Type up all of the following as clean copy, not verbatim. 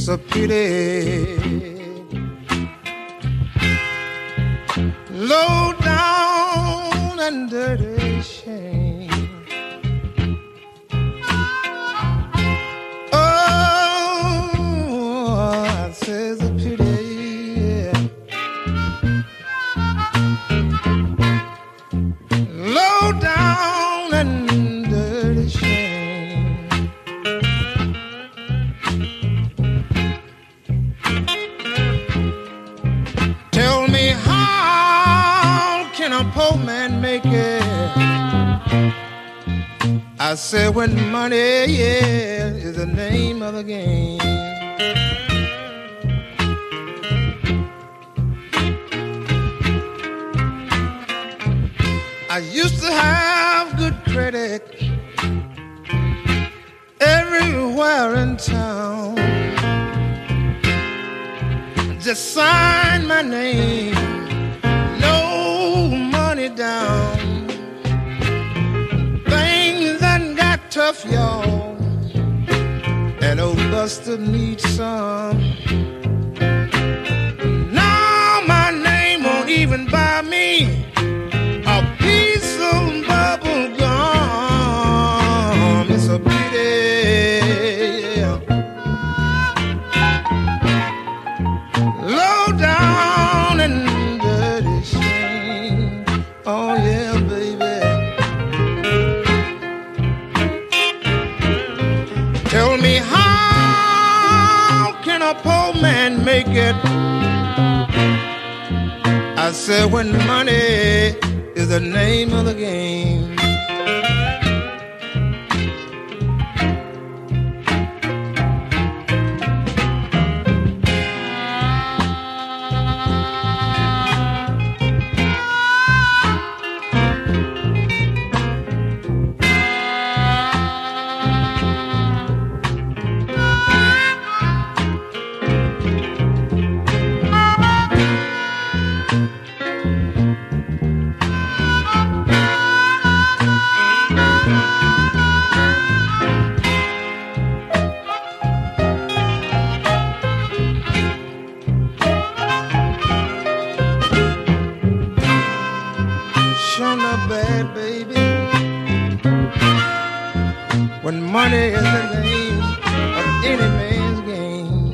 it's a pity. Low down and dirty shame. Oh, it says a pity, yeah. Low down and dirty shame. Tell me, how can a poor man make it? I said when money, yeah, is the name of the game. I used to have good credit everywhere in town. Just sign my name, no money down. Things done got tough, y'all, and old Buster needs some. Now my name won't even buy me a piece of bubble gum. It's a pity. Low down and dirty shame. Oh yeah, baby. Tell me, how can a poor man make it? I said when money is the name of the game. Bad baby, when money is the name of any man's game.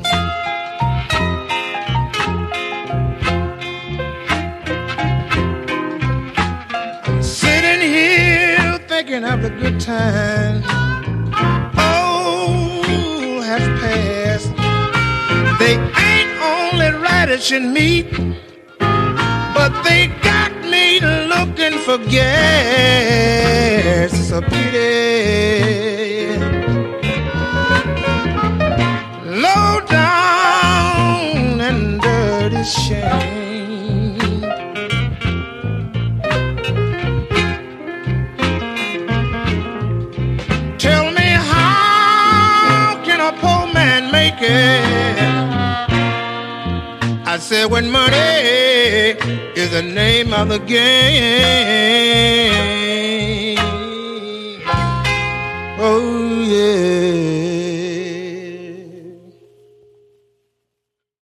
I'm sitting here thinking of the good times, oh, have passed. They ain't only radish and meat, but they got me looking for gas. It's a pity. Low down and dirty shame. Tell me, how can a poor man make it? I said when money is the name of the game.